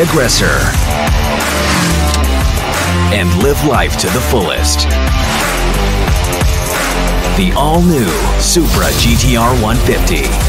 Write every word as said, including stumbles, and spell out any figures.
aggressor and live life to the fullest. The all-new Supra G T R one fifty.